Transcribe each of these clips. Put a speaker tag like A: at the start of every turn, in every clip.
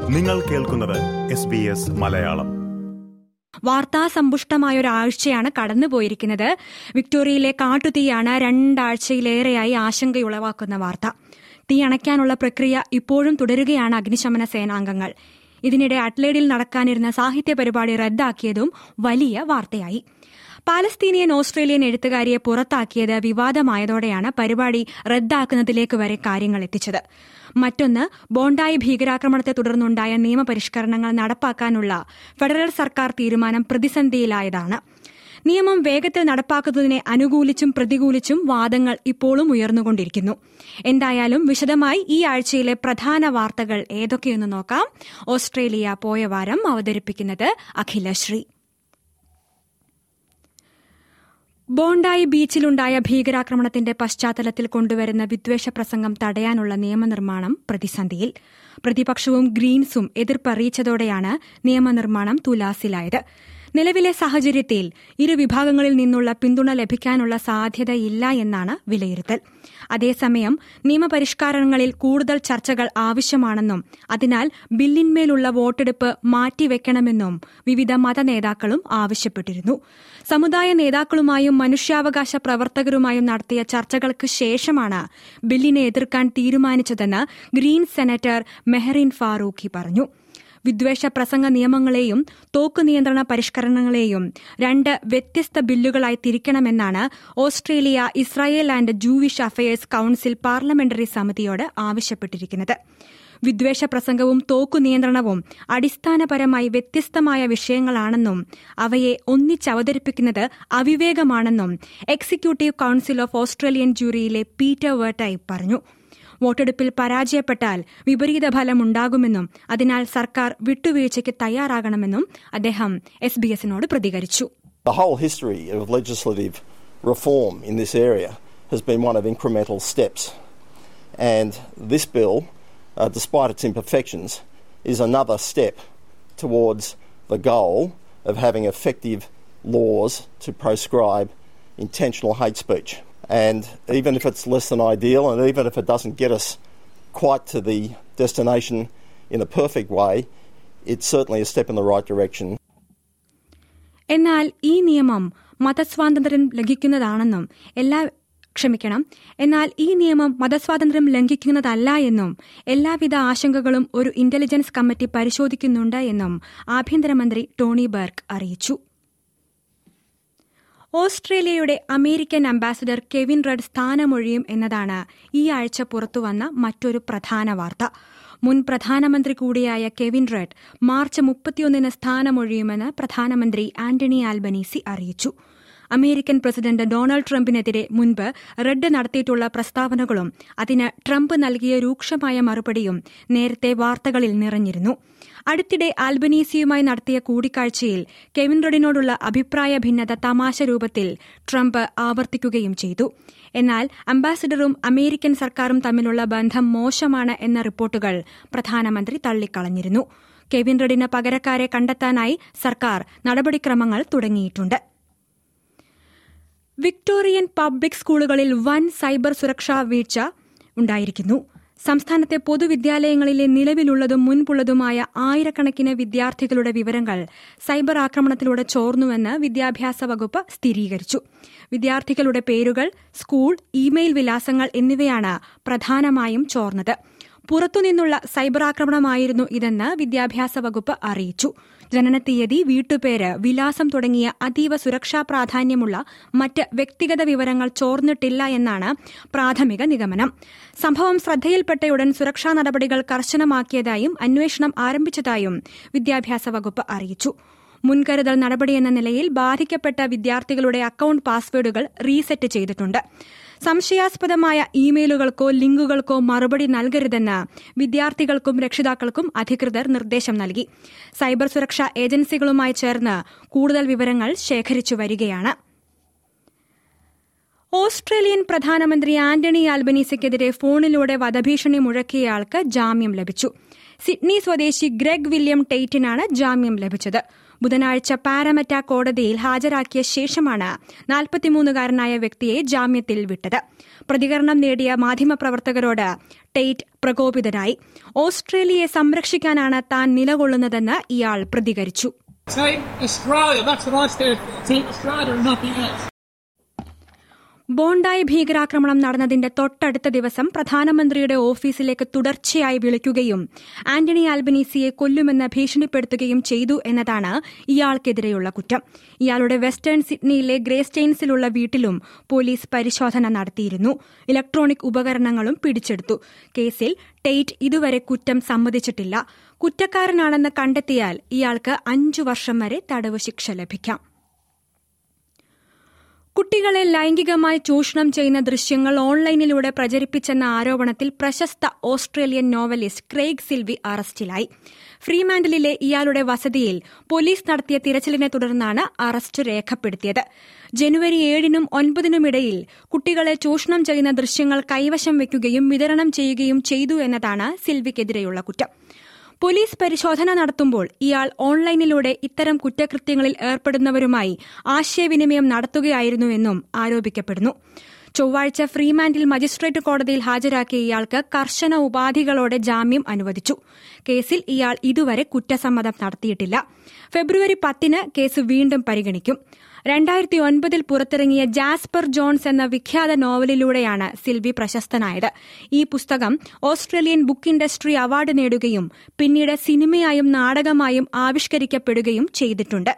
A: നിങ്ങൾ കേൾക്കുന്നത് SBS മലയാളം.
B: വാർത്താ സമ്പുഷ്ടമായൊരാഴ്ചയാണ് കടന്നുപോയിരിക്കുന്നത്. വിക്ടോറിയയിലെ കാട്ടുതീയാണ് 2 ആഴ്ചയിലേറെയായി ആശങ്കയുളവാക്കുന്ന വാർത്ത. തീ അണയ്ക്കാനുള്ള പ്രക്രിയ ഇപ്പോഴും തുടരുകയാണ് അഗ്നിശമന സേനാംഗങ്ങൾ. ഇതിനിടെ അഡ്ലേഡിൽ നടക്കാനിരുന്ന സാഹിത്യ പരിപാടി റദ്ദാക്കിയതും വലിയ വാർത്തയായി. പാലസ്തീനിയൻ ഓസ്ട്രേലിയൻ എഴുത്തുകാരിയെ പുറത്താക്കിയത് വിവാദമായതോടെയാണ് പരിപാടി റദ്ദാക്കുന്നതിലേക്ക് വരെ കാര്യങ്ങൾ എത്തിച്ചത്. മറ്റൊന്ന്, ബോണ്ടായി ഭീകരാക്രമണത്തെ തുടർന്നുണ്ടായ നിയമപരിഷ്കരണങ്ങൾ നടപ്പാക്കാനുള്ള ഫെഡറൽ സർക്കാർ തീരുമാനം പ്രതിസന്ധിയിലായതാണ്. നിയമം വേഗത്തിൽ നടപ്പാക്കുന്നതിനെ അനുകൂലിച്ചും പ്രതികൂലിച്ചും വാദങ്ങൾ ഇപ്പോഴും ഉയർന്നുകൊണ്ടിരിക്കുന്നു. എന്തായാലും വിശദമായി ഈ ആഴ്ചയിലെ പ്രധാന വാർത്തകൾ ഏതൊക്കെയെന്ന് നോക്കാം. ഓസ്ട്രേലിയ പോയ വാരം അവതരിപ്പിക്കുന്നത് അഖിലശ്രീ. ബോണ്ടായി ബീച്ചിലുണ്ടായ ഭീകരാക്രമണത്തിന്റെ പശ്ചാത്തലത്തിൽ കൊണ്ടുവരുന്ന വിദ്വേഷ പ്രസംഗം തടയാനുള്ള നിയമനിർമ്മാണം പ്രതിസന്ധിയിൽ. പ്രതിപക്ഷവും ഗ്രീൻസും എതിർപ്പറിയിച്ചതോടെയാണ് നിയമനിർമ്മാണം തുലാസിലായത്. നിലവിലെ സാഹചര്യത്തിൽ ഇരുവിഭാഗങ്ങളിൽ നിന്നുള്ള പിന്തുണ ലഭിക്കാനുള്ള സാധ്യതയില്ല എന്നാണ് വിലയിരുത്തൽ. അതേസമയം നിയമപരിഷ്കാരങ്ങളിൽ കൂടുതൽ ചർച്ചകൾ ആവശ്യമാണെന്നും അതിനാൽ ബില്ലിന്മേലുള്ള വോട്ടെടുപ്പ് മാറ്റിവെക്കണമെന്നും വിവിധ മതനേതാക്കളും ആവശ്യപ്പെട്ടിരുന്നു. സമുദായ നേതാക്കളുമായും മനുഷ്യാവകാശ പ്രവർത്തകരുമായും നടത്തിയ ചർച്ചകൾക്ക് ശേഷമാണ് ബില്ലിനെ എതിർക്കാൻ തീരുമാനിച്ചതെന്ന് ഗ്രീൻ സെനറ്റർ മെഹറിൻ ഫാറൂഖി പറഞ്ഞു. വിദ്വേഷ പ്രസംഗ നിയമങ്ങളെയും തോക്ക് നിയന്ത്രണ പരിഷ്കരണങ്ങളെയും 2 വ്യത്യസ്ത ബില്ലുകളായി തിരിക്കണമെന്നാണ് Australia Israel and Jewish affairs council parliamentary സമിതിയോട് ആവശ്യപ്പെട്ടിരിക്കുന്നത്. വിദ്വേഷ പ്രസംഗവും തോക്കു നിയന്ത്രണവും അടിസ്ഥാനപരമായി വ്യത്യസ്തമായ വിഷയങ്ങളാണെന്നും അവയെ ഒന്നിച്ചവതരിപ്പിക്കുന്നത് അവിവേകമാണെന്നും എക്സിക്യൂട്ടീവ് കൌൺസിൽ ഓഫ് ഓസ്ട്രേലിയൻ ജൂറിയിലെ പീറ്റർ വെർട്ടൈ പറഞ്ഞു. വോട്ടെടുപ്പിൽ പരാജയപ്പെട്ടാൽ വിപരീത ഫലമുണ്ടാകുമെന്നും അതിനാൽ സർക്കാർ വിട്ടുവീഴ്ചയ്ക്ക് തയ്യാറാകണമെന്നും അദ്ദേഹം SBS-നോട് പ്രതികരിച്ചു.
C: The whole history of legislative reform in this area has been one of incremental steps, and this bill, despite its imperfections, is another step towards the goal of having effective laws to proscribe intentional hate speech. And even if it's less than ideal, and even if it doesn't get us quite to the destination in a perfect way, it's certainly a step in the right direction.
B: എന്നാൽ ഈ നിയമം മതസ്വാതന്ത്ര്യം ലംഘിക്കുന്നതാണെന്നും എന്നാൽ ഈ നിയമം മതസ്വാതന്ത്ര്യം ലംഘിക്കുന്നതല്ല എന്നും എല്ലാവിധ ആശങ്കകളും ഒരു ഇന്റലിജൻസ് കമ്മിറ്റി പരിശോധിക്കുന്നുണ്ട് എന്നും ആഭ്യന്തരമന്ത്രി ടോണി ബർഗ് അറിയിച്ചു. ഓസ്ട്രേലിയയുടെ അമേരിക്കൻ അംബാസിഡർ കെവിൻ റഡ് സ്ഥാനമൊഴിയും എന്നതാണ് ഈ ആഴ്ച പുറത്തുവന്ന മറ്റൊരു പ്രധാന വാർത്ത. മുൻ പ്രധാനമന്ത്രി കൂടിയായ കെവിൻ റഡ് മാർച്ച് 31 സ്ഥാനമൊഴിയുമെന്ന് പ്രധാനമന്ത്രി ആന്റണി ആൽബനീസി അറിയിച്ചു. അമേരിക്കൻ പ്രസിഡന്റ് ഡൊണാൾഡ് ട്രംപിനെതിരെ മുൻപ് റഡ് നടത്തിയിട്ടുള്ള പ്രസ്താവനകളും അതിന് ട്രംപ് നൽകിയ രൂക്ഷമായ മറുപടിയും നേരത്തെ വാർത്തകളിൽ നിറഞ്ഞിരുന്നു. അടുത്തിടെ ആൽബനീസിയുമായി നടത്തിയ കൂടിക്കാഴ്ചയിൽ കെവിൻ റഡിനോടുള്ള അഭിപ്രായ ഭിന്നത തമാശ രൂപത്തിൽ ട്രംപ് ആവർത്തിക്കുകയും ചെയ്തു. എന്നാൽ അംബാസിഡറും അമേരിക്കൻ സർക്കാരും തമ്മിലുള്ള ബന്ധം മോശമാണ് എന്ന റിപ്പോർട്ടുകൾ പ്രധാനമന്ത്രി തള്ളിക്കളഞ്ഞിരുന്നു. കെവിൻ റഡിന് പകരക്കാരെ കണ്ടെത്താനായി സർക്കാർ നടപടിക്രമങ്ങൾ തുടങ്ങിയിട്ടുണ്ട്. വിക്ടോറിയൻ പബ്ലിക് സ്കൂളുകളിൽ വൻ സൈബർ സുരക്ഷാ വീഴ്ച ഉണ്ടായിരിക്കുന്നു. സംസ്ഥാനത്തെ പൊതുവിദ്യാലയങ്ങളിലെ നിലവിലുള്ളതും മുൻപുള്ളതുമായ ആയിരക്കണക്കിന് വിദ്യാർത്ഥികളുടെ വിവരങ്ങൾ സൈബർ ആക്രമണത്തിലൂടെ ചോർന്നുവെന്ന് വിദ്യാഭ്യാസ വകുപ്പ് സ്ഥിരീകരിച്ചു. വിദ്യാർത്ഥികളുടെ പേരുകൾ, സ്കൂൾ, ഇമെയിൽ വിലാസങ്ങൾ എന്നിവയാണ് പ്രധാനമായും ചോർന്നത്. പുറത്തുനിന്നുള്ള സൈബർ ആക്രമണമായിരുന്നു ഇതെന്ന് വിദ്യാഭ്യാസ വകുപ്പ് അറിയിച്ചു. ജനനത്തീയതി, വീട്ടുപേര്, വിലാസം തുടങ്ങിയ അതീവ സുരക്ഷാ പ്രാധാന്യമുള്ള മറ്റ് വ്യക്തിഗത വിവരങ്ങൾ ചോർന്നിട്ടില്ല എന്നാണ് പ്രാഥമിക നിഗമനം. സംഭവം ശ്രദ്ധയിൽപ്പെട്ടയുടൻ സുരക്ഷാ നടപടികൾ കർശനമാക്കിയതായും അന്വേഷണം ആരംഭിച്ചതായും വിദ്യാഭ്യാസ വകുപ്പ് അറിയിച്ചു. മുൻകരുതൽ നടപടിയെന്ന നിലയിൽ ബാധിക്കപ്പെട്ട വിദ്യാർത്ഥികളുടെ അക്കൌണ്ട് പാസ്വേഡുകൾ റീസെറ്റ് ചെയ്തിട്ടുണ്ട്. സംശയാസ്പദമായ ഇമെയിലുകൾക്കോ ലിങ്കുകൾക്കോ മറുപടി നൽകരുതെന്ന് വിദ്യാർത്ഥികൾക്കും രക്ഷിതാക്കൾക്കും അധികൃതർ നിർദ്ദേശം നൽകി. സൈബർ സുരക്ഷാ ഏജൻസികളുമായി ചേർന്ന് കൂടുതൽ വിവരങ്ങൾ ശേഖരിച്ചു വരികയാണ്. ഓസ്ട്രേലിയൻ പ്രധാനമന്ത്രി ആന്റണി ആൽബനീസിക്കെതിരെ ഫോണിലൂടെ വധഭീഷണി മുഴക്കിയയാൾക്ക് ജാമ്യം ലഭിച്ചു. സിഡ്നി സ്വദേശി ഗ്രെഗ് വില്യം ടെയ്റ്റിനാണ് ജാമ്യം ലഭിച്ചത്. ബുധനാഴ്ച പാരമറ്റ കോടതിയിൽ ഹാജരാക്കിയ ശേഷമാണ് 43-കാരനായ വ്യക്തിയെ ജാമ്യത്തിൽ വിട്ടത്. പ്രതികരണം നേടിയ മാധ്യമപ്രവർത്തകരോട് ടെയ്റ്റ് പ്രകോപിതനായി. ഓസ്ട്രേലിയയെ സംരക്ഷിക്കാനാണ് താൻ നിലകൊള്ളുന്നതെന്ന് ഇയാൾ പ്രതികരിച്ചു. ബോണ്ടായി ഭീകരാക്രമണം നടന്നതിന്റെ തൊട്ടടുത്ത ദിവസം പ്രധാനമന്ത്രിയുടെ ഓഫീസിലേക്ക് തുടർച്ചയായി വിളിക്കുകയും ആന്റണി ആൽബനീസിയെ കൊല്ലുമെന്ന് ഭീഷണിപ്പെടുത്തുകയും ചെയ്തു എന്നതാണ് ഇയാൾക്കെതിരെയുള്ള കുറ്റം. ഇയാളുടെ വെസ്റ്റേൺ സിഡ്നിയിലെ ഗ്രേസ്റ്റെയിൻസിലുള്ള വീട്ടിലും പോലീസ് പരിശോധന നടത്തിയിരുന്നു. ഇലക്ട്രോണിക് ഉപകരണങ്ങളും പിടിച്ചെടുത്തു. കേസിൽ ടെയ്റ്റ് ഇതുവരെ കുറ്റം സമ്മതിച്ചിട്ടില്ല. കുറ്റക്കാരനാണെന്ന് കണ്ടെത്തിയാൽ ഇയാൾക്ക് 5 വർഷം വരെ തടവ് ശിക്ഷ ലഭിക്കാം. കുട്ടികളെ ലൈംഗികമായി ചൂഷണം ചെയ്യുന്ന ദൃശ്യങ്ങൾ ഓൺലൈനിലൂടെ പ്രചരിപ്പിച്ചെന്ന ആരോപണത്തിൽ പ്രശസ്ത ഓസ്ട്രേലിയൻ നോവലിസ്റ്റ് ക്രെയ്ഗ് സിൽവി അറസ്റ്റിലായി. ഫ്രീമാൻഡലിലെ ഇയാളുടെ വസതിയിൽ പോലീസ് നടത്തിയ തിരച്ചിലിനെ തുടർന്നാണ് അറസ്റ്റ് രേഖപ്പെടുത്തിയത്. ജനുവരി 7-നും 9-നും ഇടയിൽ കുട്ടികളെ ചൂഷണം ചെയ്യുന്ന ദൃശ്യങ്ങൾ കൈവശം വയ്ക്കുകയും വിതരണം ചെയ്യുകയും ചെയ്തു എന്നതാണ് സിൽവിക്കെതിരെയുള്ള കുറ്റം. പോലീസ് പരിശോധന നടത്തുമ്പോൾ ഇയാൾ ഓൺലൈനിലൂടെ ഇത്തരം കുറ്റകൃത്യങ്ങളിൽ ഏർപ്പെടുന്നവരുമായി ആശയവിനിമയം നടത്തുകയായിരുന്നുവെന്നും ആരോപിക്കപ്പെടുന്നു. ചൊവ്വാഴ്ച ഫ്രീമാൻഡിൽ മജിസ്ട്രേറ്റ് കോടതിയിൽ ഹാജരാക്കിയ ഇയാൾക്ക് കർശന ഉപാധികളോടെ ജാമ്യം അനുവദിച്ചു. കേസിൽ ഇയാൾ ഇതുവരെ കുറ്റസമ്മതം നടത്തിയിട്ടില്ല. ഫെബ്രുവരി 10-ന് കേസ് വീണ്ടും പരിഗണിക്കും. 2009 പുറത്തിറങ്ങിയ ജാസ്പർ ജോൺസ് എന്ന വിഖ്യാത നോവലിലൂടെയാണ് സിൽവി പ്രശസ്തനായത്. ഈ പുസ്തകം ഓസ്ട്രേലിയൻ ബുക്ക് ഇൻഡസ്ട്രി അവാർഡ് നേടുകയും പിന്നീട് സിനിമയായും നാടകമായും ആവിഷ്കരിക്കപ്പെടുകയും ചെയ്തിട്ടുണ്ട്.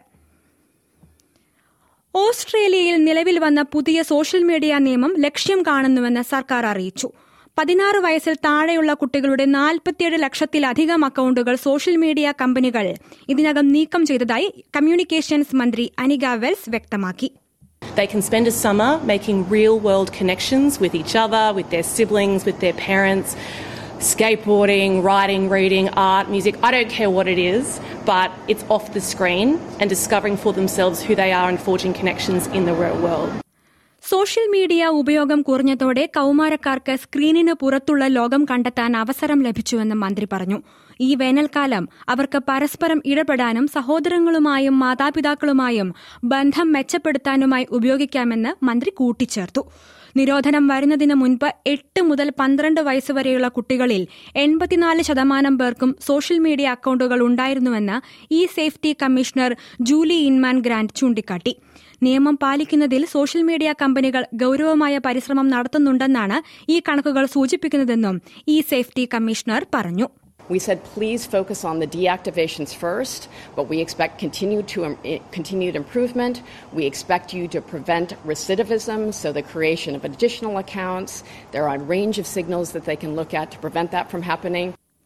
B: ഓസ്ട്രേലിയയിൽ നിലവിൽ വന്ന പുതിയ സോഷ്യൽ മീഡിയ നിയമം ലക്ഷ്യം കാണുന്നുവെന്ന് സർക്കാർ അറിയിച്ചു. 16 വയസ്സിൽ താഴെയുള്ള കുട്ടികളുടെ 47 ലക്ഷത്തിലധികം അക്കൌണ്ടുകൾ സോഷ്യൽ മീഡിയ കമ്പനികൾ ഇതിനകം നീക്കം ചെയ്തതായി കമ്മ്യൂണിക്കേഷൻസ് മന്ത്രി അനിക വെൽസ് വ്യക്തമാക്കി.
D: They can spend a summer making real-world connections with each other, with their siblings, with their parents, skateboarding, writing, reading, art, music. I don't care what it is, but it's off the screen and discovering for themselves who they are and forging connections in the real world.
B: Social media ഉപയോഗം കുറഞ്ഞതോടെ കൌമാരക്കാർക്ക് സ്ക്രീനിന് പുറത്തുള്ള ലോകം കണ്ടെത്താൻ അവസരം ലഭിച്ചുവെന്ന് മന്ത്രി പറഞ്ഞു. ഈ വേനൽക്കാലം അവർക്ക് പരസ്പരം ഇടപെടാനും സഹോദരങ്ങളുമായും മാതാപിതാക്കളുമായും ബന്ധം മെച്ചപ്പെടുത്താനുമായി ഉപയോഗിക്കാമെന്ന് മന്ത്രി കൂട്ടിച്ചേർത്തു. നിരോധനം വരുന്നതിന് മുൻപ് 8 മുതൽ 12 വയസ്സുവരെയുള്ള കുട്ടികളിൽ 84% പേർക്കും സോഷ്യൽ മീഡിയ അക്കൌണ്ടുകൾ ഉണ്ടായിരുന്നുവെന്ന് e safety commissioner Julie Inman Grant ചൂണ്ടിക്കാട്ടി. നിയമം പാലിക്കുന്നതിൽ സോഷ്യൽ മീഡിയ കമ്പനികൾ ഗൌരവമായ പരിശ്രമം നടത്തുന്നുണ്ടെന്നാണ് ഈ കണക്കുകൾ സൂചിപ്പിക്കുന്നതെന്നും ഇ സേഫ്റ്റി കമ്മീഷണർ പറഞ്ഞു.
E: We said, please focus on the deactivations first, but we expect continued improvement. We expect you to prevent recidivism, so the creation of additional accounts. There are a range of signals that they can look at to prevent that from happening.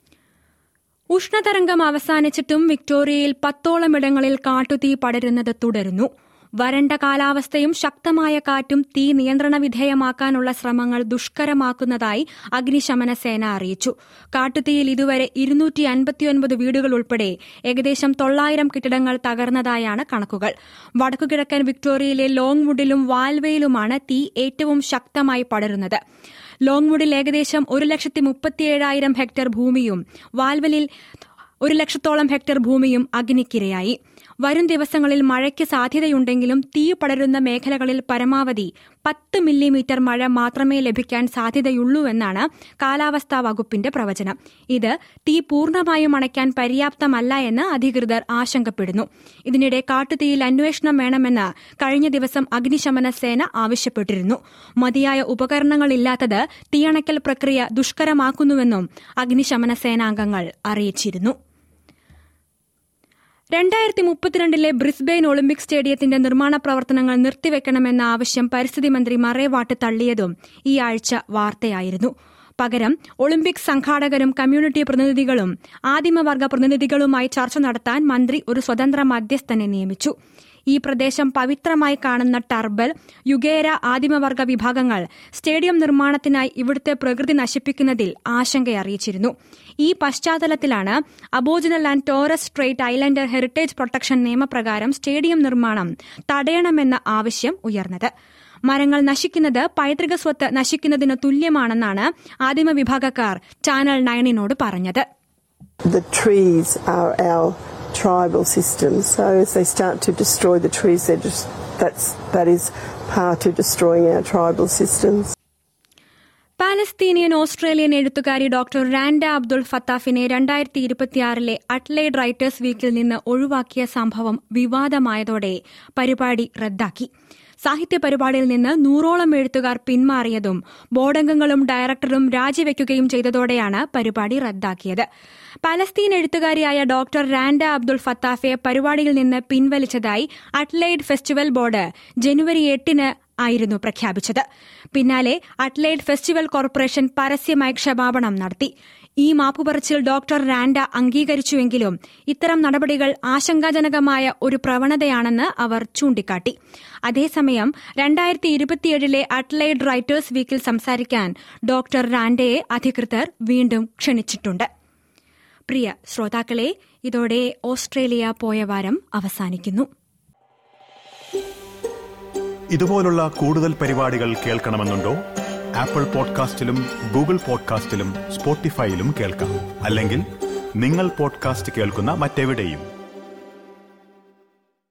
B: ഉഷ്ണതരംഗം അവസാനിച്ചിട്ടും വിക്ടോറിയയിൽ 10ഓളം ഇടങ്ങളിൽ കാട്ടുതീ പടരുന്നത് തുടരുന്നു. വരണ്ട കാലാവസ്ഥയും ശക്തമായ കാറ്റും തീ നിയന്ത്രണ വിധേയമാക്കാനുള്ള ശ്രമങ്ങൾ ദുഷ്കരമാക്കുന്നതായി അഗ്നിശമന സേന അറിയിച്ചു. കാട്ടുതീയിൽ ഇതുവരെ 259 വീടുകൾ ഉൾപ്പെടെ ഏകദേശം 900 കെട്ടിടങ്ങൾ തകർന്നതായാണ് കണക്കുകൾ. വടക്കുകിഴക്കൻ വിക്ടോറിയയിലെ ലോങ്വുഡിലും വാൽവേയിലുമാണ് തീ ഏറ്റവും ശക്തമായി പടരുന്നത്. ലോങ്വുഡിൽ ഏകദേശം 1,37,000 ഹെക്ടർ ഭൂമിയും വാൽവലിൽ 1,00,000 ഹെക്ടർ ഭൂമിയും അഗ്നിക്കിരയായി. വരും ദിവസങ്ങളിൽ മഴയ്ക്ക് സാധ്യതയുണ്ടെങ്കിലും തീ പടരുന്ന മേഖലകളിൽ പരമാവധി 10 മില്ലിമീറ്റർ മഴ മാത്രമേ ലഭിക്കാൻ സാധ്യതയുള്ളൂവെന്നാണ് കാലാവസ്ഥാ വകുപ്പിന്റെ പ്രവചനം. ഇത് തീ പൂർണ്ണമായും അണയ്ക്കാൻ പര്യാപ്തമല്ല എന്ന് അധികൃതർ ആശങ്കപ്പെടുന്നു. ഇതിനിടെ കാട്ടുതീയിൽ അന്വേഷണം വേണമെന്ന് കഴിഞ്ഞ ദിവസം അഗ്നിശമന സേന ആവശ്യപ്പെട്ടിരുന്നു. മതിയായ ഉപകരണങ്ങളില്ലാത്തത് തീയണയ്ക്കൽ പ്രക്രിയ ദുഷ്കരമാക്കുന്നുവെന്നും അഗ്നിശമന സേനാംഗങ്ങൾ അറിയിച്ചിരുന്നു. 2032 ബ്രിസ്ബെയിൻ ഒളിമ്പിക് സ്റ്റേഡിയത്തിന്റെ നിർമ്മാണ പ്രവർത്തനങ്ങൾ നിർത്തിവെക്കണമെന്ന ആവശ്യം പരിസ്ഥിതി മന്ത്രി മറേ വാട്ട് തള്ളിയതും ഈ ആഴ്ച വാർത്തയായിരുന്നു. പകരം ഒളിമ്പിക് സംഘാടകരും കമ്മ്യൂണിറ്റി പ്രതിനിധികളും ആദിമവർഗ പ്രതിനിധികളുമായി ചർച്ച നടത്താൻ മന്ത്രി ഒരു സ്വതന്ത്ര മധ്യസ്ഥനെ നിയമിച്ചു. ഈ പ്രദേശം പവിത്രമായി കാണുന്ന ടർബൽ, യുഗേര ആദിമവർഗ വിഭാഗങ്ങൾ സ്റ്റേഡിയം നിർമ്മാണത്തിനായി ഇവിടുത്തെ പ്രകൃതി നശിപ്പിക്കുന്നതിൽ ആശങ്കയറിയിച്ചിരുന്നു. ഈ പശ്ചാത്തലത്തിലാണ് Aboriginal and Torres Strait Islander heritage protection നിയമപ്രകാരം സ്റ്റേഡിയം നിർമ്മാണം തടയണമെന്ന ആവശ്യം ഉയർന്നത്. മരങ്ങൾ നശിക്കുന്നത് പൈതൃക സ്വത്ത് നശിക്കുന്നതിന് തുല്യമാണെന്നാണ് ആദിമ വിഭാഗക്കാർ ചാനൽ 9നോട് പറഞ്ഞത്.
F: The trees are our tribal systems, so as they start to destroy the trees, that is part of destroying our tribal systems.
B: Palestinian Australian എഴുത്തുകാരി ഡോക്ടർ റാൻഡ അബ്ദുൾ ഫത്താഫിനെ 2026 അഡ്ലെയ്ഡ് റൈറ്റേഴ്സ് വീക്കിൽ നിന്ന് ഒഴിവാക്കിയ സംഭവം വിവാദമായതോടെ പരിപാടി റദ്ദാക്കി. സാഹിത്യ പരിപാടിയിൽ നിന്ന് 100ഓളം എഴുത്തുകാർ പിന്മാറിയതും ബോർഡംഗങ്ങളും ഡയറക്ടറും രാജിവെക്കുകയും ചെയ്തതോടെയാണ് പരിപാടി റദ്ദാക്കിയത്. പലസ്തീൻ എഴുത്തുകാരിയായ ഡോക്ടർ റാൻഡ അബ്ദുൾ ഫത്താഫെ പരിപാടിയിൽ നിന്ന് പിൻവലിച്ചതായി അഡ്ലെയ്ഡ് ഫെസ്റ്റിവൽ ബോർഡ് ജനുവരി 8 ആയിരുന്നു പ്രഖ്യാപിച്ചത്. പിന്നാലെ അഡ്ലെയ്ഡ് ഫെസ്റ്റിവൽ കോർപ്പറേഷൻ പരസ്യമായി ക്ഷമാപണം നടത്തി. ഈ മാപ്പുപറച്ചിൽ ഡോക്ടർ റാൻഡ അംഗീകരിച്ചുവെങ്കിലും ഇത്തരം നടപടികൾ ആശങ്കാജനകമായ ഒരു പ്രവണതയാണെന്ന് അവർ ചൂണ്ടിക്കാട്ടി. അതേസമയം 2027 അഡ്ലെയ്ഡ് റൈറ്റേഴ്സ് വീക്കിൽ സംസാരിക്കാൻ ഡോക്ടർ റാൻഡയെ അധികൃതർ വീണ്ടും ക്ഷണിച്ചിട്ടുണ്ട്. പ്രിയ ശ്രോതാക്കളെ, ഇതോടെ ഓസ്ട്രേലിയ പോയ വാരം അവസാനിക്കുന്നു.
A: ഇതുപോലുള്ള കൂടുതൽ പരിപാടികൾ കേൾക്കണമെന്നുണ്ടോ? ആപ്പിൾ പോഡ്കാസ്റ്റിലും ഗൂഗിൾ പോഡ്കാസ്റ്റിലും സ്പോട്ടിഫൈയിലും കേൾക്കാം. അല്ലെങ്കിൽ നിങ്ങൾ പോഡ്കാസ്റ്റ് കേൾക്കുന്ന മറ്റെവിടെയും.